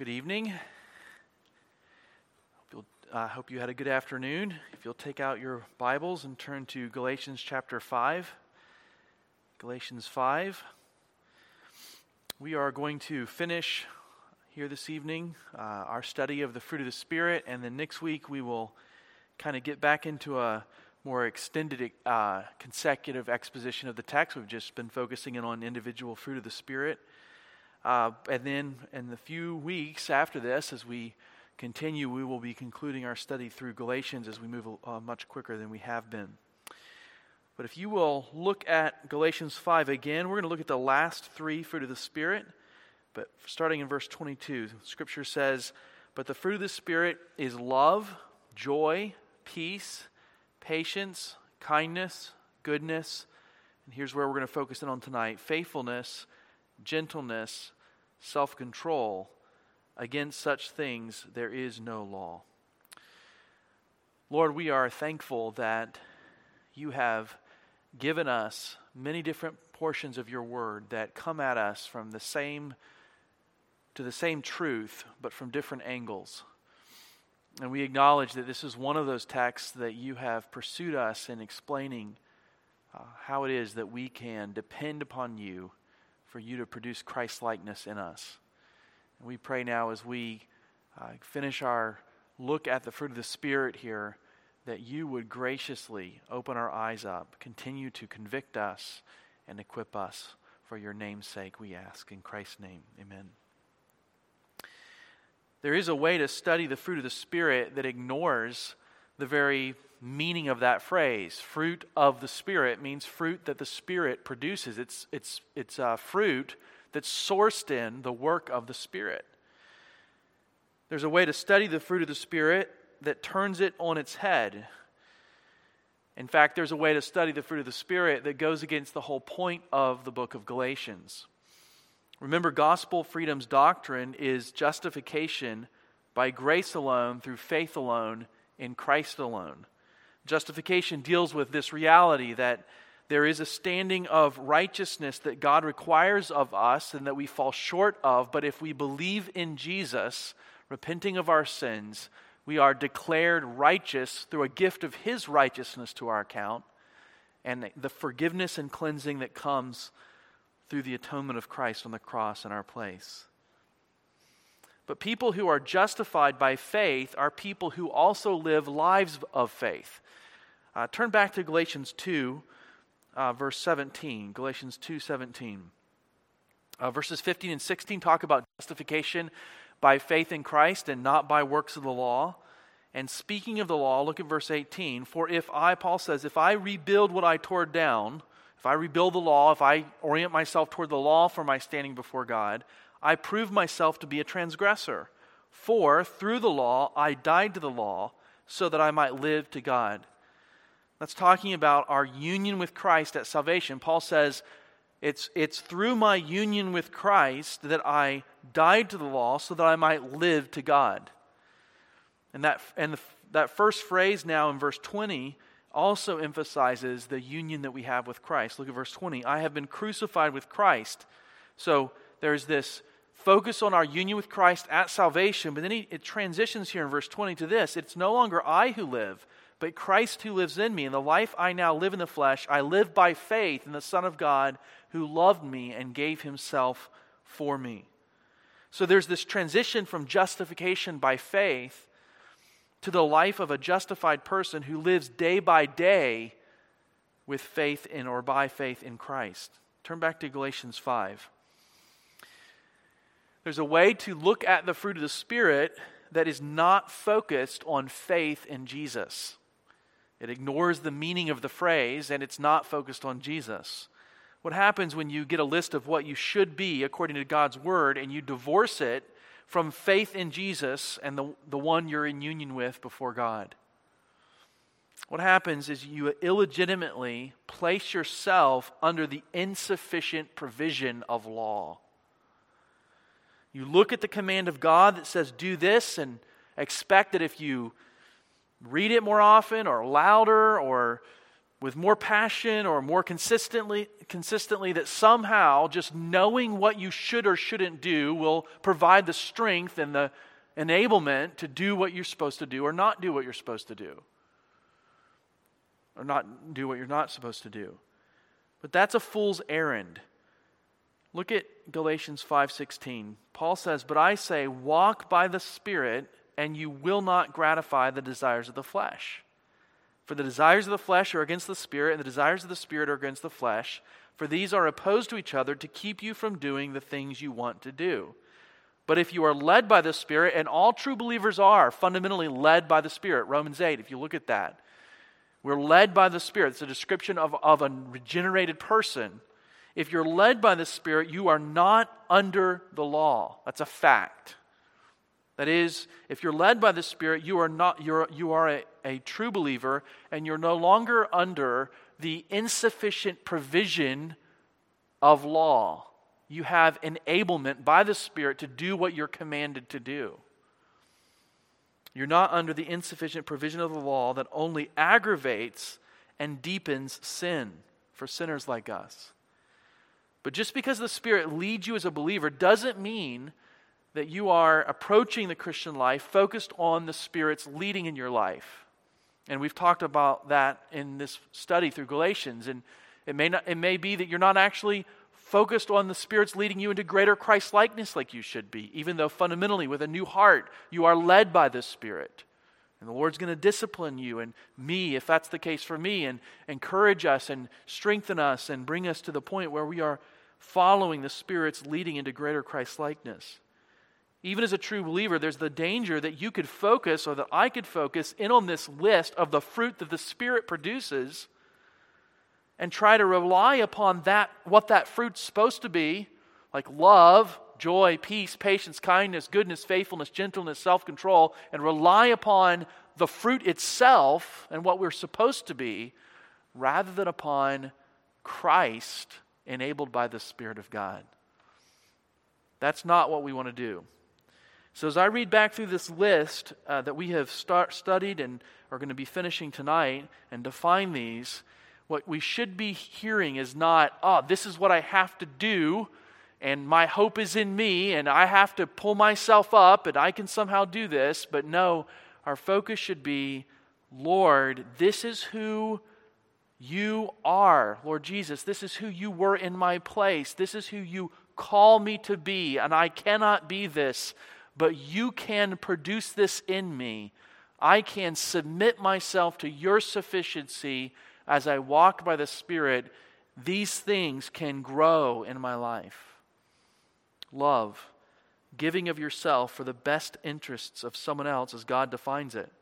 Good evening. I hope you had a good afternoon. If you'll take out your Bibles and turn to Galatians chapter 5. Galatians 5. We are going to finish here this evening our study of the fruit of the Spirit, and then next week we will kind of get back into a more extended consecutive exposition of the text. We've just been focusing in on individual fruit of the Spirit. And then in the few weeks after this, as we continue, we will be concluding our study through Galatians as we move much quicker than we have been. But if you will look at Galatians 5 again, we're going to look at the last three fruit of the Spirit. But starting in verse 22, Scripture says, "But the fruit of the Spirit is love, joy, peace, patience, kindness, goodness," and here's where we're going to focus in on tonight, "faithfulness, gentleness, self-control. Against such things there is no law." Lord, we are thankful that you have given us many different portions of your word that come at us from the same truth, but from different angles. And we acknowledge that this is one of those texts that you have pursued us in explaining how it is that we can depend upon you for you to produce Christ-likeness in us. And we pray now as we finish our look at the fruit of the Spirit here, that you would graciously open our eyes up, continue to convict us and equip us for your name's sake, we ask. In Christ's name, amen. There is a way to study the fruit of the Spirit that ignores the very meaning of that phrase. Fruit of the Spirit means fruit that the Spirit produces. It's fruit that's sourced in the work of the Spirit. There's a way to study the fruit of the Spirit that turns it on its head. In fact, there's a way to study the fruit of the Spirit that goes against the whole point of the book of Galatians. Remember, gospel freedom's doctrine is justification by grace alone, through faith alone, in Christ alone. Justification deals with this reality that there is a standing of righteousness that God requires of us and that we fall short of, but if we believe in Jesus, repenting of our sins, we are declared righteous through a gift of His righteousness to our account and the forgiveness and cleansing that comes through the atonement of Christ on the cross in our place. But people who are justified by faith are people who also live lives of faith. Turn back to Galatians 2, verse 17. Galatians 2:17. Verses 15 and 16 talk about justification by faith in Christ and not by works of the law. And speaking of the law, look at verse 18. "For if I," Paul says, "if I rebuild what I tore down," if I rebuild the law, if I orient myself toward the law for my standing before God, "I prove myself to be a transgressor. For through the law I died to the law so that I might live to God." That's talking about our union with Christ at salvation. Paul says, it's through my union with Christ that I died to the law so that I might live to God. And that first phrase now in verse 20 also emphasizes the union that we have with Christ. Look at verse 20. "I have been crucified with Christ." So there's this focus on our union with Christ at salvation, but then it transitions here in verse 20 to this. "It's no longer I who live, but Christ who lives in me. And the life I now live in the flesh, I live by faith in the Son of God who loved me and gave Himself for me." So there's this transition from justification by faith to the life of a justified person who lives day by day with faith in or by faith in Christ. Turn back to Galatians 5. There's a way to look at the fruit of the Spirit that is not focused on faith in Jesus. It ignores the meaning of the phrase, and it's not focused on Jesus. What happens when you get a list of what you should be according to God's Word and you divorce it from faith in Jesus and the one you're in union with before God? What happens is you illegitimately place yourself under the insufficient provision of law. You look at the command of God that says do this and expect that if you read it more often or louder or with more passion or more consistently, that somehow just knowing what you should or shouldn't do will provide the strength and the enablement to do what you're supposed to do or not do what you're supposed to do. Or not do what you're not supposed to do. But that's a fool's errand. Look at Galatians 5:16. Paul says, "But I say, walk by the Spirit, and you will not gratify the desires of the flesh. For the desires of the flesh are against the Spirit, and the desires of the Spirit are against the flesh. For these are opposed to each other to keep you from doing the things you want to do. But if you are led by the Spirit," and all true believers are fundamentally led by the Spirit. Romans 8, if you look at that. We're led by the Spirit. It's a description of a regenerated person. If you're led by the Spirit, you are not under the law. That's a fact. That is, if you're led by the Spirit, you are a true believer, and you're no longer under the insufficient provision of law. You have enablement by the Spirit to do what you're commanded to do. You're not under the insufficient provision of the law that only aggravates and deepens sin for sinners like us. But just because the Spirit leads you as a believer doesn't mean that you are approaching the Christian life focused on the Spirit's leading in your life. And we've talked about that in this study through Galatians. And it may be that you're not actually focused on the Spirit's leading you into greater Christ-likeness like you should be, even though fundamentally with a new heart you are led by the Spirit. And the Lord's going to discipline you and me, if that's the case for me, and encourage us and strengthen us and bring us to the point where we are following the Spirit's leading into greater Christ-likeness. Even as a true believer, there's the danger that you could focus, or that I could focus in on this list of the fruit that the Spirit produces and try to rely upon that, what that fruit's supposed to be, like love, joy, peace, patience, kindness, goodness, faithfulness, gentleness, self-control, and rely upon the fruit itself and what we're supposed to be, rather than upon Christ enabled by the Spirit of God. That's not what we want to do. So as I read back through this list that we have studied and are going to be finishing tonight and define these, what we should be hearing is not, this is what I have to do, and my hope is in me, and I have to pull myself up, and I can somehow do this. But no, our focus should be, Lord, this is who you are. Lord Jesus, this is who you were in my place. This is who you call me to be, and I cannot be this, but you can produce this in me. I can submit myself to your sufficiency as I walk by the Spirit. These things can grow in my life. Love, giving of yourself for the best interests of someone else as God defines it.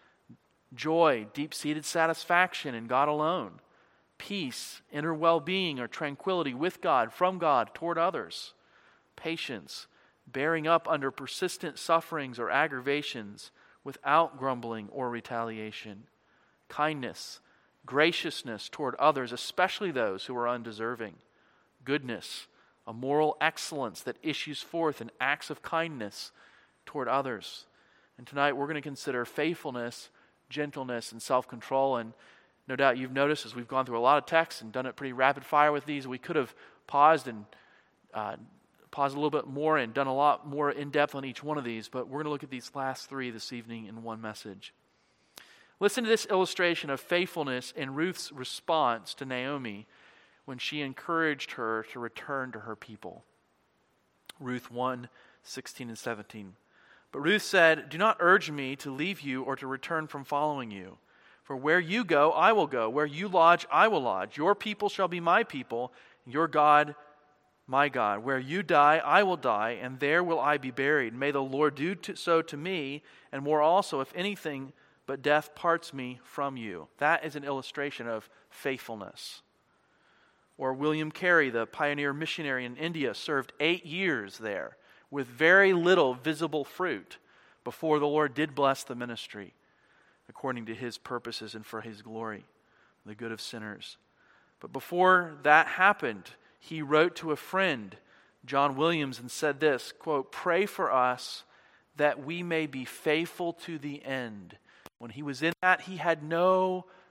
Joy, deep-seated satisfaction in God alone. Peace, inner well-being or tranquility with God, from God, toward others. Patience, bearing up under persistent sufferings or aggravations without grumbling or retaliation. Kindness, graciousness toward others, especially those who are undeserving. Goodness, a moral excellence that issues forth in acts of kindness toward others. And tonight we're going to consider faithfulness, gentleness, and self-control. And no doubt you've noticed as we've gone through a lot of texts and done it pretty rapid fire with these, we could have paused a little bit more and done a lot more in depth on each one of these, but we're going to look at these last three this evening in one message. Listen to this illustration of faithfulness in Ruth's response to Naomi when she encouraged her to return to her people. Ruth 1:16 and 17. But Ruth said, "Do not urge me to leave you or to return from following you. For where you go, I will go. Where you lodge, I will lodge. Your people shall be my people, your God, my God. Where you die, I will die, and there will I be buried. May the Lord do so to me, and more also, if anything but death parts me from you." That is an illustration of faithfulness. Or William Carey, the pioneer missionary in India, served 8 years there with very little visible fruit before the Lord did bless the ministry according to His purposes and for His glory, the good of sinners. But before that happened, he wrote to a friend, John Williams, and said this, quote, "Pray for us that we may be faithful to the end." When he was in that, he had no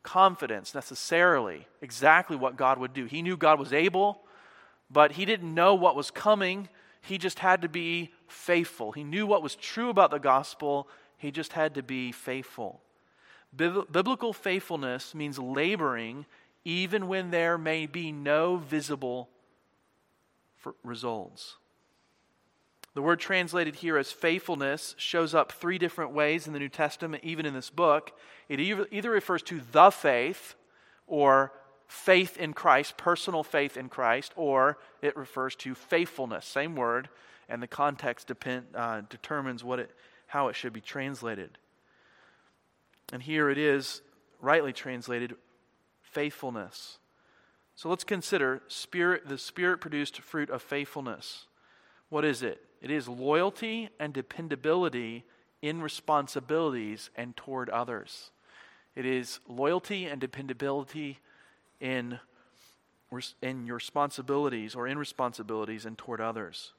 confidence necessarily exactly what God would do. He knew God was able, but he didn't know what was coming. He just had to be faithful. He knew what was true about the gospel. He just had to be faithful. Biblical faithfulness means laboring even when there may be no visible results. The word translated here as faithfulness shows up 3 different ways in the New Testament, even in this book. It either refers to the faith, or faith in Christ, personal faith in Christ, or it refers to faithfulness, same word, and the context determines how it should be translated. And here it is, rightly translated, faithfulness. So let's consider the Spirit-produced fruit of faithfulness. What is it? It is loyalty and dependability in responsibilities and toward others. It is loyalty and dependability in your responsibilities or in responsibilities and toward others.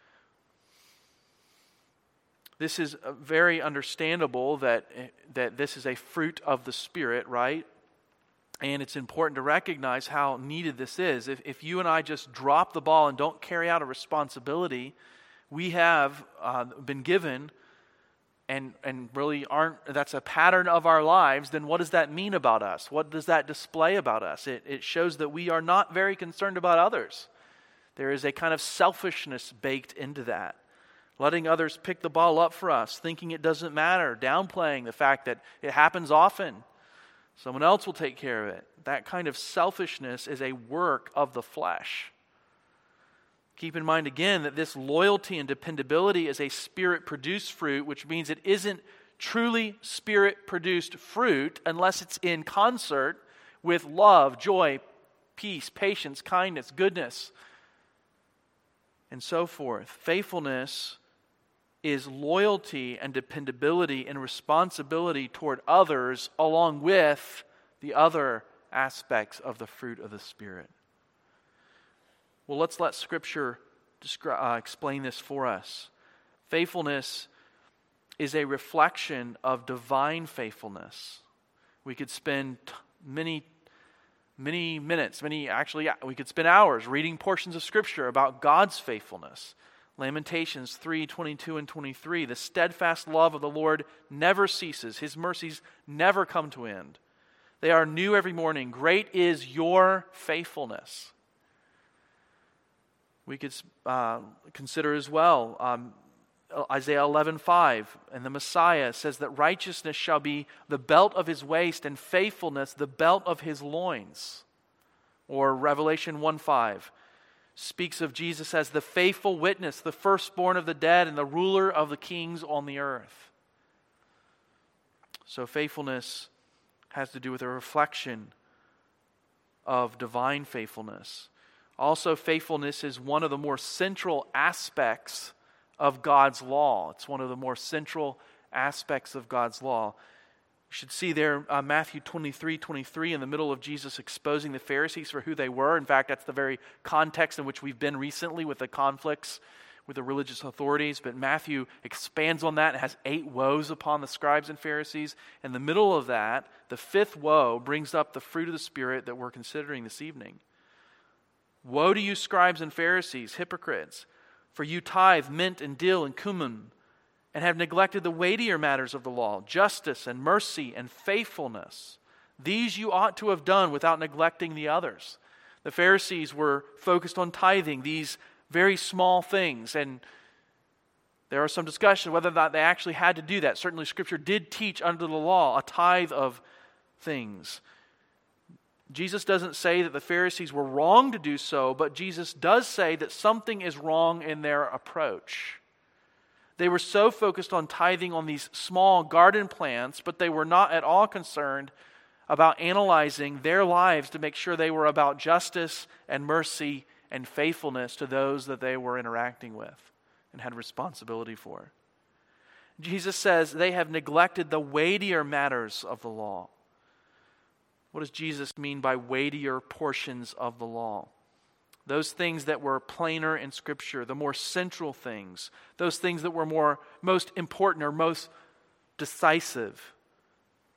This is very understandable that this is a fruit of the Spirit, right? And it's important to recognize how needed this is. If you and I just drop the ball and don't carry out a responsibility we have been given, and really that's a pattern of our lives, then what does that mean about us? What does that display about us? It shows that we are not very concerned about others. There is a kind of selfishness baked into that. Letting others pick the ball up for us, thinking it doesn't matter, downplaying the fact that it happens often. Someone else will take care of it. That kind of selfishness is a work of the flesh. Keep in mind again that this loyalty and dependability is a Spirit-produced fruit, which means it isn't truly Spirit-produced fruit unless it's in concert with love, joy, peace, patience, kindness, goodness, and so forth. Faithfulness is loyalty and dependability and responsibility toward others along with the other aspects of the fruit of the Spirit. Well, let's let Scripture explain this for us. Faithfulness is a reflection of divine faithfulness. We could spend many minutes, we could spend hours reading portions of Scripture about God's faithfulness. Lamentations 3:22 and 23, the steadfast love of the Lord never ceases. His mercies never come to end. They are new every morning. Great is your faithfulness. We could consider as well Isaiah 11:5, and the Messiah says that righteousness shall be the belt of his waist and faithfulness the belt of his loins. Or Revelation 1:5 speaks of Jesus as the faithful witness, the firstborn of the dead, and the ruler of the kings on the earth. So faithfulness has to do with a reflection of divine faithfulness. Also, faithfulness is one of the more central aspects of God's law. It's one of the more central aspects of God's law. You should see there Matthew 23:23 in the middle of Jesus exposing the Pharisees for who they were. In fact, that's the very context in which we've been recently with the conflicts with the religious authorities. But Matthew expands on that and has 8 woes upon the scribes and Pharisees. In the middle of that, the 5th woe brings up the fruit of the Spirit that we're considering this evening. Woe to you, scribes and Pharisees, hypocrites, for you tithe mint and dill and cumin, and have neglected the weightier matters of the law, justice and mercy and faithfulness. These you ought to have done without neglecting the others. The Pharisees were focused on tithing, these very small things, and there are some discussion whether or not they actually had to do that. Certainly Scripture did teach under the law a tithe of things. Jesus doesn't say that the Pharisees were wrong to do so, but Jesus does say that something is wrong in their approach. They were so focused on tithing on these small garden plants, but they were not at all concerned about analyzing their lives to make sure they were about justice and mercy and faithfulness to those that they were interacting with and had responsibility for. Jesus says they have neglected the weightier matters of the law. What does Jesus mean by weightier portions of the law? Those things that were plainer in Scripture, the more central things, those things that were most important or most decisive.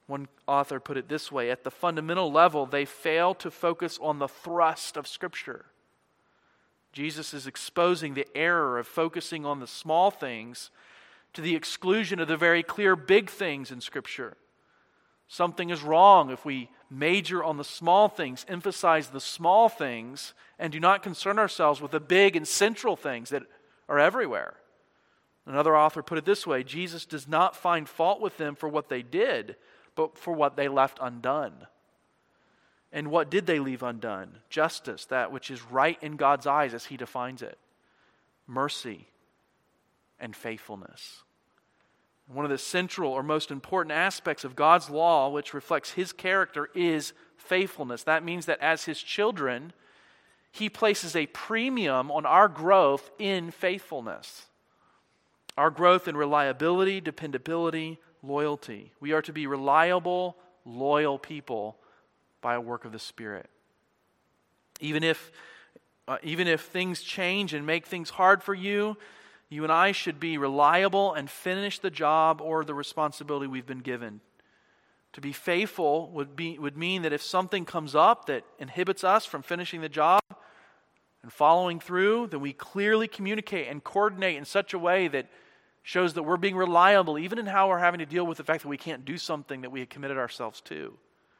One author put it this way: at the fundamental level, they fail to focus on the thrust of Scripture. Jesus is exposing the error of focusing on the small things to the exclusion of the very clear big things in Scripture. Something is wrong if we major on the small things, emphasize the small things, and do not concern ourselves with the big and central things that are everywhere. Another author put it this way: Jesus does not find fault with them for what they did, but for what they left undone. And what did they leave undone? Justice, that which is right in God's eyes as He defines it. Mercy and faithfulness. One of the central or most important aspects of God's law, which reflects His character, is faithfulness. That means that as His children, He places a premium on our growth in faithfulness. Our growth in reliability, dependability, loyalty. We are to be reliable, loyal people by a work of the Spirit. Even if things change and make things hard for you, you and I should be reliable and finish the job or the responsibility we've been given. To be faithful would mean that if something comes up that inhibits us from finishing the job and following through, then we clearly communicate and coordinate in such a way that shows that we're being reliable, even in how we're having to deal with the fact that we can't do something that we had committed ourselves to.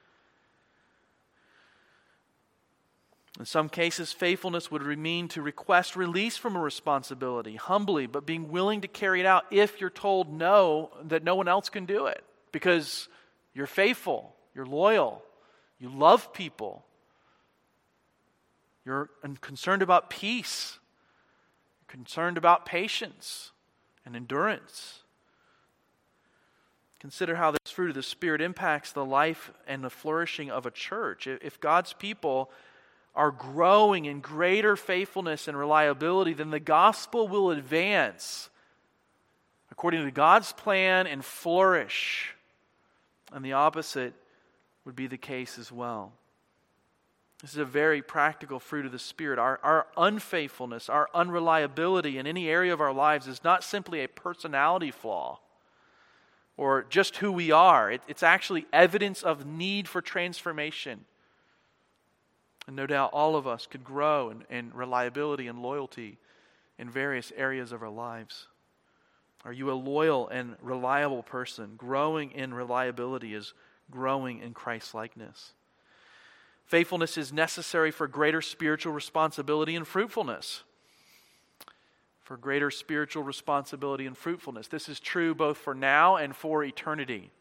In some cases, faithfulness would mean to request release from a responsibility, humbly, but being willing to carry it out if you're told no, that no one else can do it. Because you're faithful, you're loyal, you love people, you're concerned about peace, you're concerned about patience and endurance. Consider how this fruit of the Spirit impacts the life and the flourishing of a church. If God's people are growing in greater faithfulness and reliability, then the gospel will advance according to God's plan and flourish. And the opposite would be the case as well. This is a very practical fruit of the Spirit. Our unfaithfulness, our unreliability in any area of our lives is not simply a personality flaw or just who we are. It's actually evidence of need for transformation. And no doubt all of us could grow in reliability and loyalty in various areas of our lives. Are you a loyal and reliable person? Growing in reliability is growing in Christ-likeness. Faithfulness is necessary for greater spiritual responsibility and fruitfulness. For greater spiritual responsibility and fruitfulness. This is true both for now and for eternity.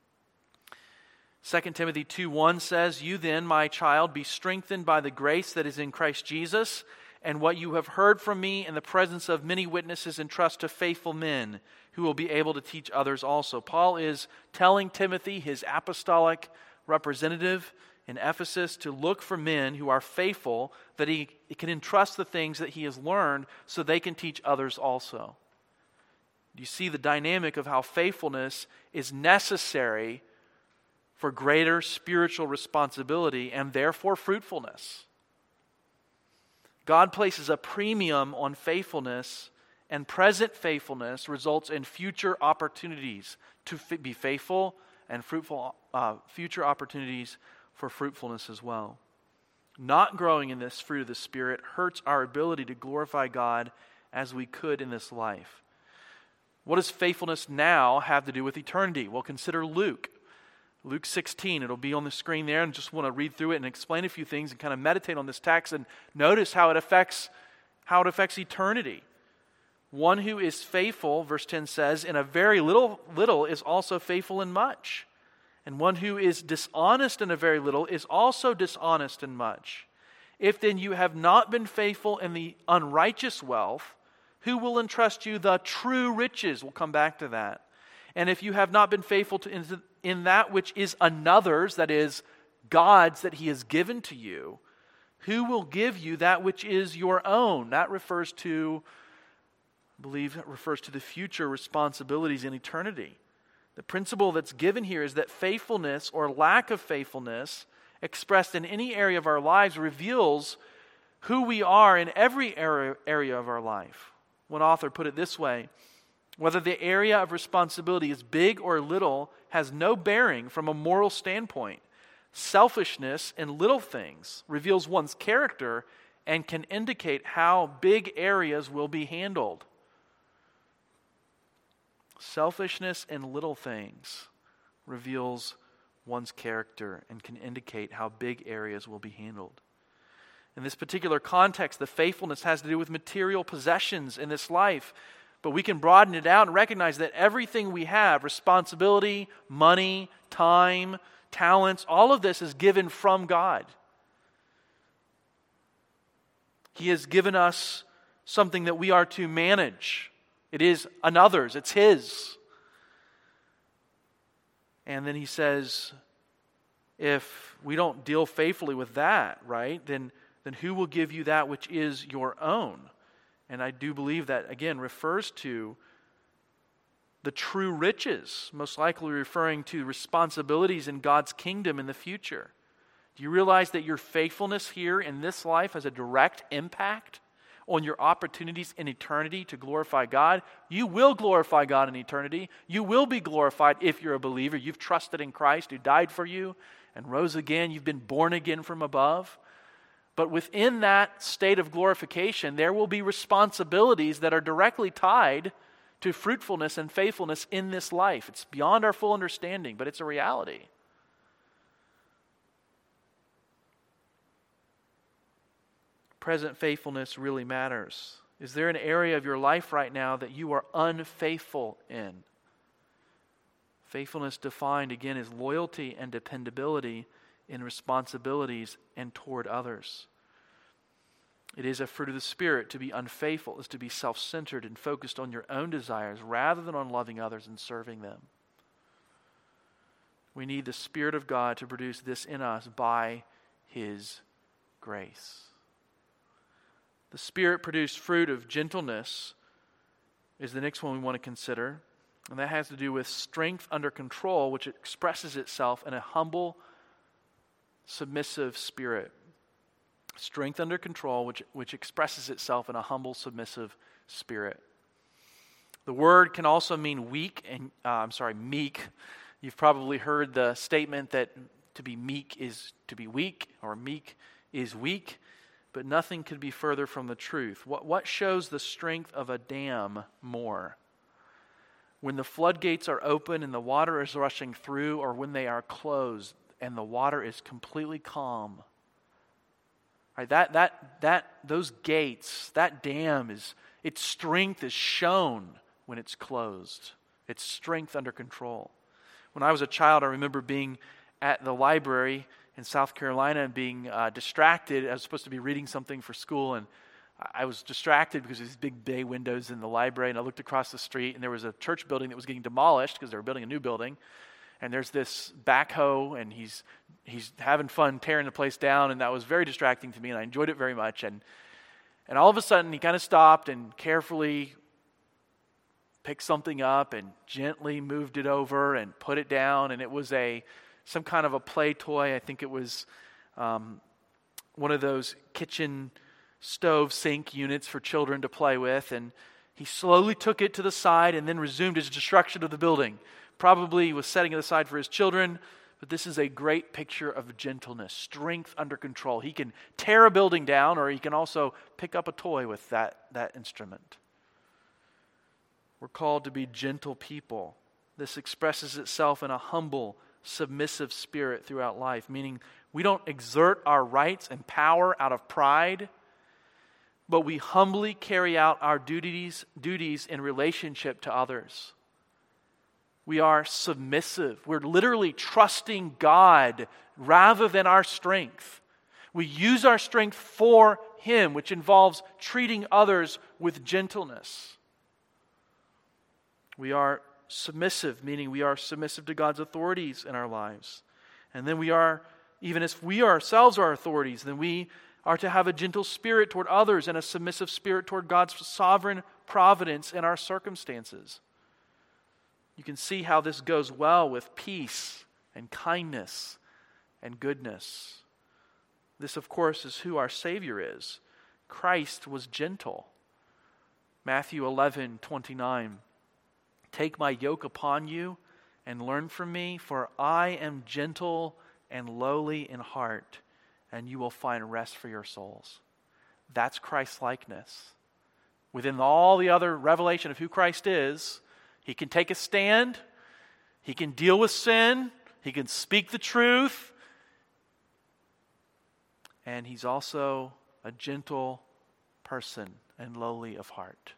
2 Timothy 2:1 says, "You then, my child, be strengthened by the grace that is in Christ Jesus, and what you have heard from me in the presence of many witnesses entrust to faithful men who will be able to teach others also." Paul is telling Timothy, his apostolic representative in Ephesus, to look for men who are faithful, that he can entrust the things that he has learned so they can teach others also. You see the dynamic of how faithfulness is necessary for greater spiritual responsibility and therefore fruitfulness. God places a premium on faithfulness, and present faithfulness results in future opportunities to be faithful and fruitful, future opportunities for fruitfulness as well. Not growing in this fruit of the Spirit hurts our ability to glorify God as we could in this life. What does faithfulness now have to do with eternity? Well, consider Luke 16. It'll be on the screen there, and just want to read through it and explain a few things and kind of meditate on this text and notice how it affects eternity. One who is faithful, verse 10 says, in a very little is also faithful in much. And one who is dishonest in a very little is also dishonest in much. If then you have not been faithful in the unrighteous wealth, who will entrust you the true riches? We'll come back to that. And if you have not been faithful in that which is another's, that is, God's that He has given to you, who will give you that which is your own? That refers to, I believe, the future responsibilities in eternity. The principle that's given here is that faithfulness or lack of faithfulness expressed in any area of our lives reveals who we are in every area of our life. One author put it this way: Whether the area of responsibility is big or little has no bearing from a moral standpoint. Selfishness in little things reveals one's character and can indicate how big areas will be handled. Selfishness in little things reveals one's character and can indicate how big areas will be handled. In this particular context, the faithfulness has to do with material possessions in this life. But we can broaden it out and recognize that everything we have, responsibility, money, time, talents, all of this is given from God. He has given us something that we are to manage. It is another's, it's His. And then He says, if we don't deal faithfully with that, right, then who will give you that which is your own? And I do believe that, again, refers to the true riches, most likely referring to responsibilities in God's kingdom in the future. Do you realize that your faithfulness here in this life has a direct impact on your opportunities in eternity to glorify God? You will glorify God in eternity. You will be glorified if you're a believer. You've trusted in Christ who died for you and rose again. You've been born again from above. But within that state of glorification, there will be responsibilities that are directly tied to fruitfulness and faithfulness in this life. It's beyond our full understanding, but it's a reality. Present faithfulness really matters. Is there an area of your life right now that you are unfaithful in? Faithfulness defined, again, as loyalty and dependability in responsibilities and toward others. It is a fruit of the Spirit. To be unfaithful is to be self-centered and focused on your own desires rather than on loving others and serving them. We need the Spirit of God to produce this in us by His grace. The Spirit-produced fruit of gentleness is the next one we want to consider. And that has to do with strength under control, which expresses itself in a humble, submissive spirit. Strength under control, which expresses itself in a humble, submissive spirit. The word can also mean meek. You've probably heard the statement that to be meek is to be weak, or meek is weak. But nothing could be further from the truth. What shows the strength of a dam more? When the floodgates are open and the water is rushing through, or when they are closed and the water is completely calm. Right, those gates, that dam, its strength is shown when it's closed. Its strength under control. When I was a child, I remember being at the library in South Carolina and being distracted. I was supposed to be reading something for school, and I was distracted because there's these big bay windows in the library, and I looked across the street, and there was a church building that was getting demolished because they were building a new building. And there's this backhoe, and he's having fun tearing the place down, and that was very distracting to me, and I enjoyed it very much. And all of a sudden, he kind of stopped and carefully picked something up and gently moved it over and put it down, and it was some kind of a play toy. I think it was one of those kitchen stove sink units for children to play with, and he slowly took it to the side and then resumed his destruction of the building. Probably was setting it aside for his children, but this is a great picture of gentleness, strength under control. He can tear a building down, or he can also pick up a toy with that instrument. We're called to be gentle people. This expresses itself in a humble, submissive spirit throughout life, meaning we don't exert our rights and power out of pride, but we humbly carry out our duties in relationship to others. We are submissive. We're literally trusting God rather than our strength. We use our strength for Him, which involves treating others with gentleness. We are submissive, meaning we are submissive to God's authorities in our lives. And then we are, even if we ourselves are authorities, then we are to have a gentle spirit toward others and a submissive spirit toward God's sovereign providence in our circumstances. You can see how this goes well with peace and kindness and goodness. This, of course, is who our Savior is. Christ was gentle. Matthew 11:29. Take my yoke upon you and learn from me, for I am gentle and lowly in heart, and you will find rest for your souls. That's Christ-likeness. Within all the other revelation of who Christ is, he can take a stand, he can deal with sin, he can speak the truth, and he's also a gentle person and lowly of heart.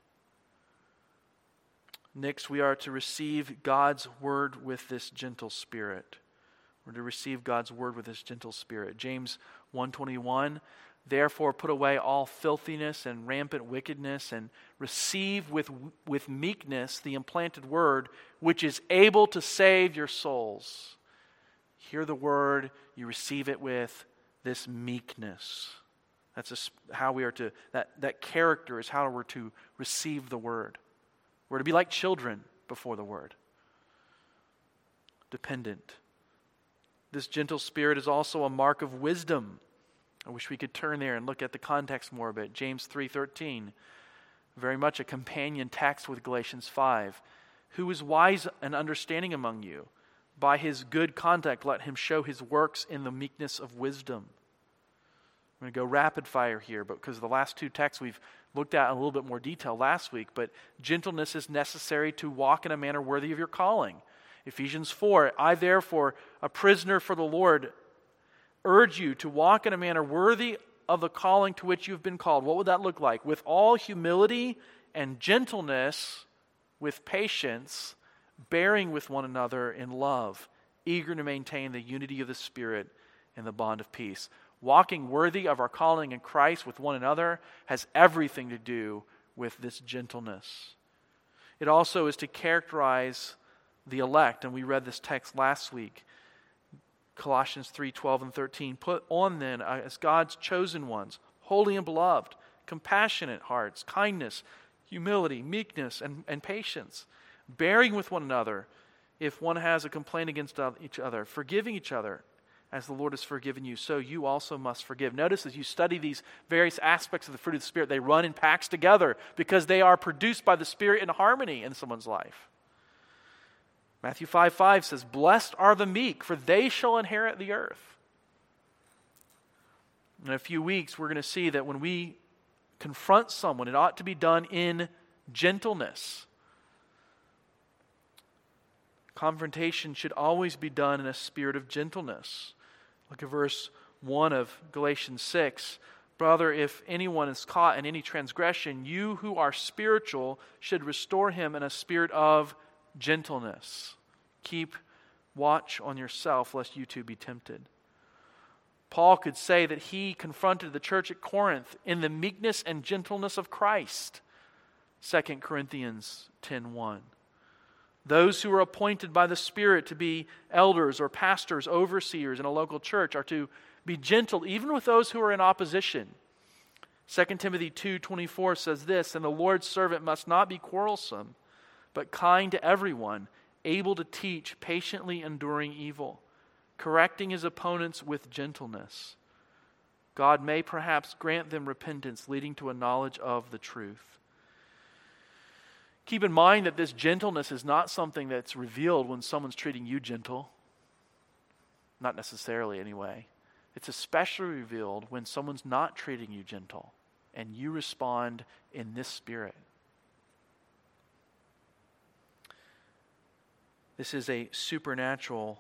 Next, we are to receive God's word with this gentle spirit. We're to receive God's word with this gentle spirit. James 1:21, therefore put away all filthiness and rampant wickedness, and receive with meekness the implanted word, which is able to save your souls. Hear the word, you receive it with this meekness. That's how we are to, that character is how we're to receive the word. We're to be like children before the word. Dependent. This gentle spirit is also a mark of wisdom. I wish we could turn there and look at the context more a bit. James 3:13, very much a companion text with Galatians 5. Who is wise and understanding among you? By his good conduct, let him show his works in the meekness of wisdom. I'm going to go rapid fire here, but because the last two texts we've looked at in a little bit more detail last week, but gentleness is necessary to walk in a manner worthy of your calling. Ephesians 4, I therefore, a prisoner for the Lord, urge you to walk in a manner worthy of the calling to which you've been called. What would that look like? With all humility and gentleness, with patience, bearing with one another in love, eager to maintain the unity of the Spirit in the bond of peace. Walking worthy of our calling in Christ with one another has everything to do with this gentleness. It also is to characterize the elect, and we read this text last week, Colossians 3:12 and 13. Put on then as God's chosen ones, holy and beloved, compassionate hearts, kindness, humility, meekness, and patience, bearing with one another if one has a complaint against each other, forgiving each other as the Lord has forgiven you, so you also must forgive. Notice as you study these various aspects of the fruit of the Spirit, they run in packs together because they are produced by the Spirit in harmony in someone's life. Matthew 5:5 says, blessed are the meek, for they shall inherit the earth. In a few weeks, we're going to see that when we confront someone, it ought to be done in gentleness. Confrontation should always be done in a spirit of gentleness. Look at verse 1 of Galatians 6. Brother, if anyone is caught in any transgression, you who are spiritual should restore him in a spirit of gentleness. Keep watch on yourself, lest you too be tempted. Paul could say that he confronted the church at Corinth in the meekness and gentleness of Christ. 2 Corinthians 10:1. Those who are appointed by the Spirit to be elders or pastors, overseers in a local church are to be gentle even with those who are in opposition. 2 Timothy 2:24 says this, and the Lord's servant must not be quarrelsome, but kind to everyone, able to teach, patiently enduring evil, correcting his opponents with gentleness. God may perhaps grant them repentance, leading to a knowledge of the truth. Keep in mind that this gentleness is not something that's revealed when someone's treating you gentle. Not necessarily anyway. It's especially revealed when someone's not treating you gentle and you respond in this spirit. This is a supernaturally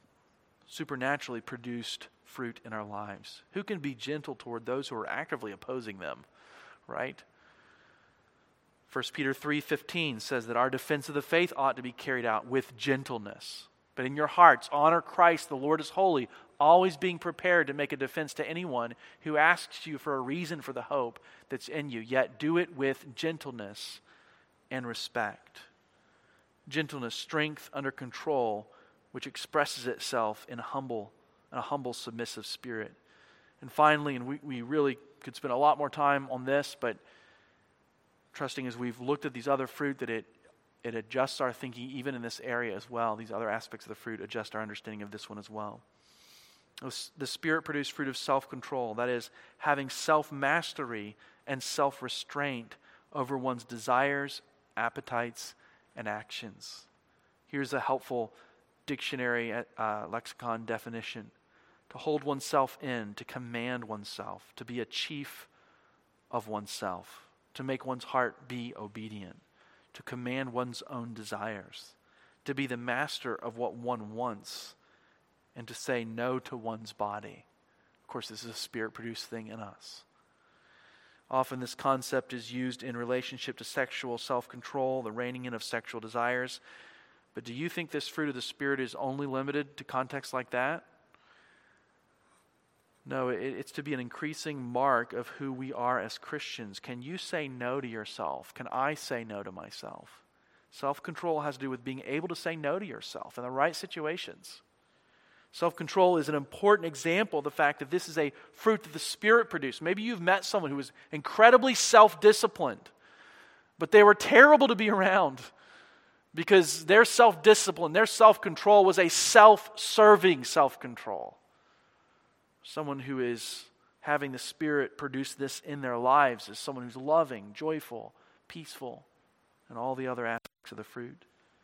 produced fruit in our lives. Who can be gentle toward those who are actively opposing them, right? 1 Peter 3:15 says that our defense of the faith ought to be carried out with gentleness. But in your hearts, honor Christ, the Lord is holy, always being prepared to make a defense to anyone who asks you for a reason for the hope that's in you, yet do it with gentleness and respect. Gentleness, strength under control, which expresses itself in a humble, submissive spirit. And finally, and we really could spend a lot more time on this, but trusting as we've looked at these other fruit that it adjusts our thinking even in this area as well. These other aspects of the fruit adjust our understanding of this one as well. The Spirit-produced fruit of self-control, that is, having self-mastery and self-restraint over one's desires, appetites, and actions. Here's a helpful dictionary lexicon definition. To hold oneself in, to command oneself, to be a chief of oneself, to make one's heart be obedient, to command one's own desires, to be the master of what one wants, and to say no to one's body. Of course, this is a Spirit-produced thing in us. Often this concept is used in relationship to sexual self-control, the reining in of sexual desires. But do you think this fruit of the Spirit is only limited to contexts like that? No, it's to be an increasing mark of who we are as Christians. Can you say no to yourself? Can I say no to myself? Self-control has to do with being able to say no to yourself in the right situations. Self-control is an important example of the fact that this is a fruit that the Spirit produced. Maybe you've met someone who was incredibly self-disciplined, but they were terrible to be around because their self-discipline, their self-control was a self-serving self-control. Someone who is having the Spirit produce this in their lives is someone who's loving, joyful, peaceful, and all the other aspects of the fruit.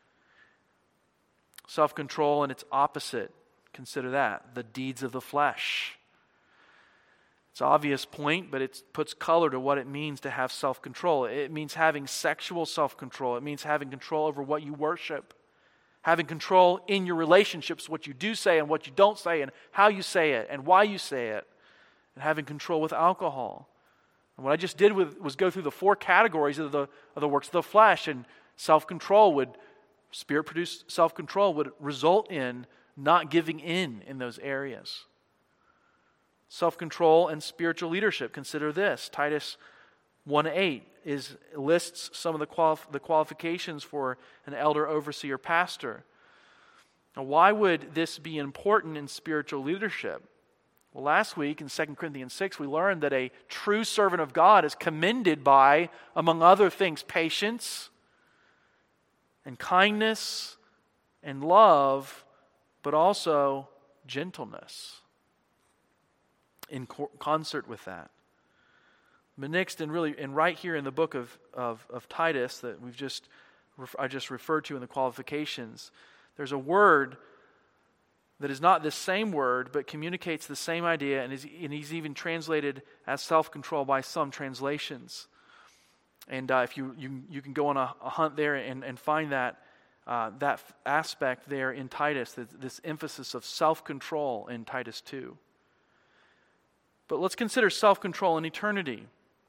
Self-control and its opposite, consider that, the deeds of the flesh. It's an obvious point, but it puts color to what it means to have self-control. It means having sexual self-control. It means having control over what you worship. Having control in your relationships, what you do say and what you don't say, and how you say it, and why you say it. And having control with alcohol. And what I just did was go through the 4 categories of the works of the flesh, and self-control Spirit-produced self-control would result in not giving in those areas. Self-control and spiritual leadership. Consider this. Titus 1:8 lists some of the qualifications for an elder, overseer, pastor. Now, why would this be important in spiritual leadership? Well, last week in 2 Corinthians 6, we learned that a true servant of God is commended by, among other things, patience and kindness and love, but also gentleness in concert with that. But next, and right here in the book of Titus that I just referred to in the qualifications, there's a word that is not this same word, but communicates the same idea, and he's even translated as self-control by some translations. And if you can go on a hunt there and find that aspect there in Titus, this emphasis of self-control in Titus 2. But let's consider self-control in eternity.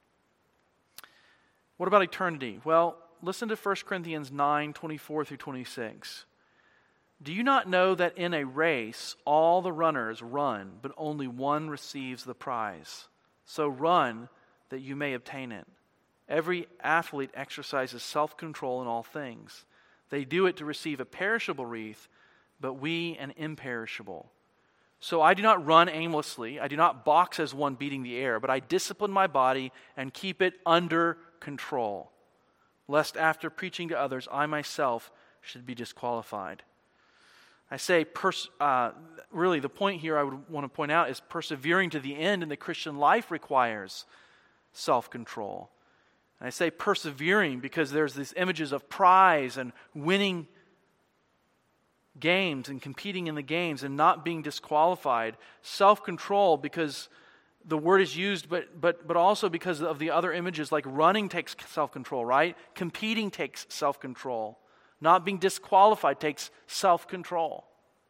What about eternity? Well, listen to 1 Corinthians 9:24 through 26. Do you not know that in a race all the runners run, but only one receives the prize? So run that you may obtain it. Every athlete exercises self-control in all things. They do it to receive a perishable wreath, but we an imperishable. So I do not run aimlessly. I do not box as one beating the air, but I discipline my body and keep it under control, lest after preaching to others, I myself should be disqualified. I say, really the point here I would want to point out is persevering to the end in the Christian life requires self-control. And I say persevering because there's these images of prize and winning games and competing in the games and not being disqualified. Self-control because the word is used, but also because of the other images, like running takes self-control, right? Competing takes self-control. Not being disqualified takes self-control.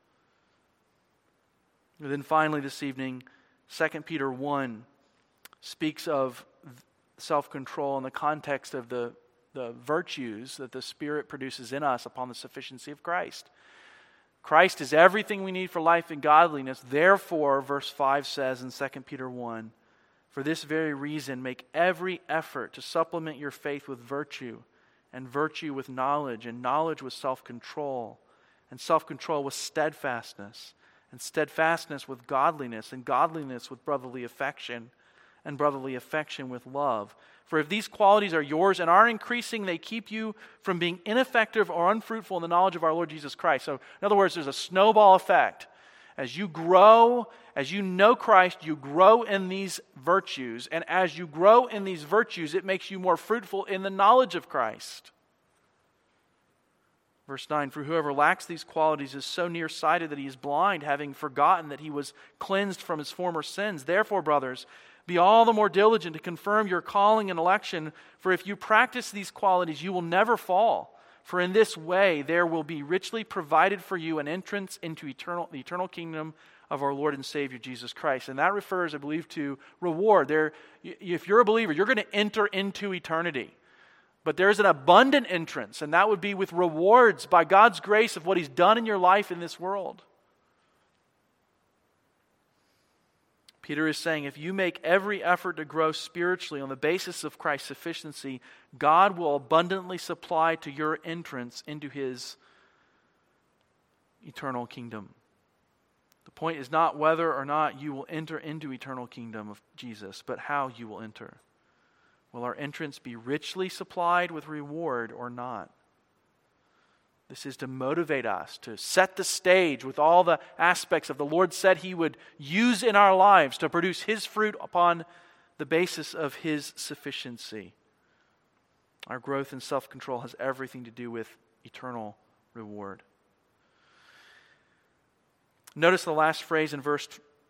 And then finally this evening, 2 Peter 1 speaks of self-control in the context of the virtues that the Spirit produces in us upon the sufficiency of Christ. Christ is everything we need for life and godliness. Therefore, verse 5 says in 2 Peter 1, for this very reason, make every effort to supplement your faith with virtue, and virtue with knowledge, and knowledge with self-control, and self-control with steadfastness, and steadfastness with godliness, and godliness with brotherly affection, and brotherly affection with love. For if these qualities are yours and are increasing, they keep you from being ineffective or unfruitful in the knowledge of our Lord Jesus Christ. So, in other words, there's a snowball effect. As you grow, as you know Christ, you grow in these virtues. And as you grow in these virtues, it makes you more fruitful in the knowledge of Christ. Verse 9, for whoever lacks these qualities is so nearsighted that he is blind, having forgotten that he was cleansed from his former sins. Therefore, brothers, be all the more diligent to confirm your calling and election, for if you practice these qualities, you will never fall. For in this way there will be richly provided for you an entrance into the eternal kingdom of our Lord and Savior Jesus Christ. And that refers, I believe, to reward. If you're a believer, you're going to enter into eternity. But there's an abundant entrance, and that would be with rewards by God's grace of what He's done in your life in this world. Peter is saying, if you make every effort to grow spiritually on the basis of Christ's sufficiency, God will abundantly supply to your entrance into His eternal kingdom. The point is not whether or not you will enter into eternal kingdom of Jesus, but how you will enter. Will our entrance be richly supplied with reward or not? This is to motivate us, to set the stage with all the aspects of the Lord said He would use in our lives to produce His fruit upon the basis of His sufficiency. Our growth in self-control has everything to do with eternal reward. Notice the last phrase in verse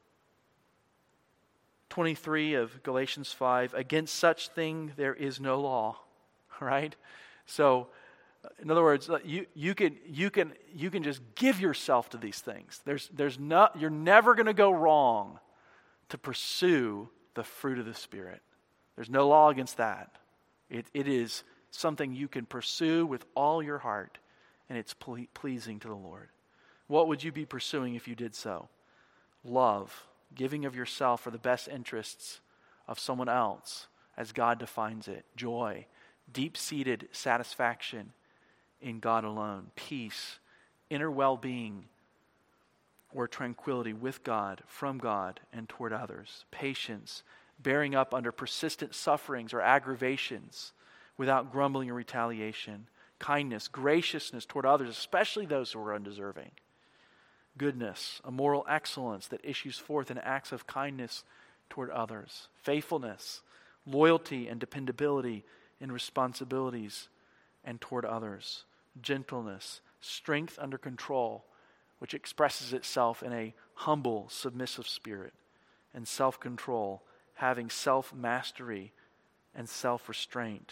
23 of Galatians 5, against such thing there is no law, right? So, in other words, you can just give yourself to these things. You're never going to go wrong to pursue the fruit of the Spirit. There's no law against that. It is something you can pursue with all your heart, and it's pleasing to the Lord. What would you be pursuing if you did so? Love. Giving of yourself for the best interests of someone else as God defines it. Joy, deep-seated satisfaction in God alone. Peace, inner well-being or tranquility with God, from God, and toward others. Patience, bearing up under persistent sufferings or aggravations without grumbling or retaliation. Kindness, graciousness toward others, especially those who are undeserving. Goodness, a moral excellence that issues forth in acts of kindness toward others. Faithfulness, loyalty and dependability in responsibilities and toward others. Gentleness, strength under control, which expresses itself in a humble, submissive spirit. And self-control, having self-mastery and self-restraint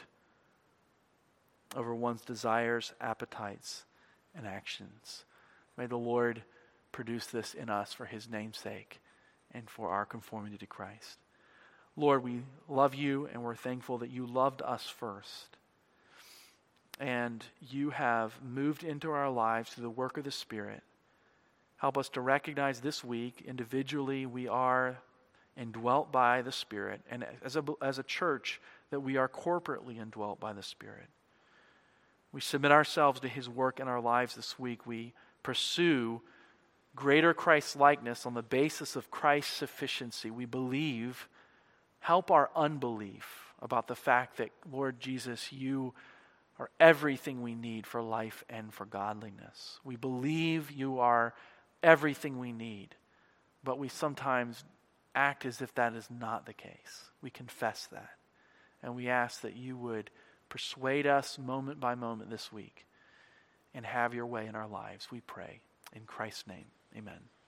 over one's desires, appetites, and actions. May the Lord produce this in us for His name's sake and for our conformity to Christ. Lord, we love You and we're thankful that You loved us first. And You have moved into our lives through the work of the Spirit. Help us to recognize this week, individually, we are indwelt by the Spirit, and as a church, that we are corporately indwelt by the Spirit. We submit ourselves to His work in our lives this week. We pursue greater Christ-likeness on the basis of Christ's sufficiency. We believe, help our unbelief about the fact that, Lord Jesus, You are everything we need for life and for godliness. We believe You are everything we need, but we sometimes act as if that is not the case. We confess that, and we ask that You would persuade us moment by moment this week and have Your way in our lives, we pray. In Christ's name, amen.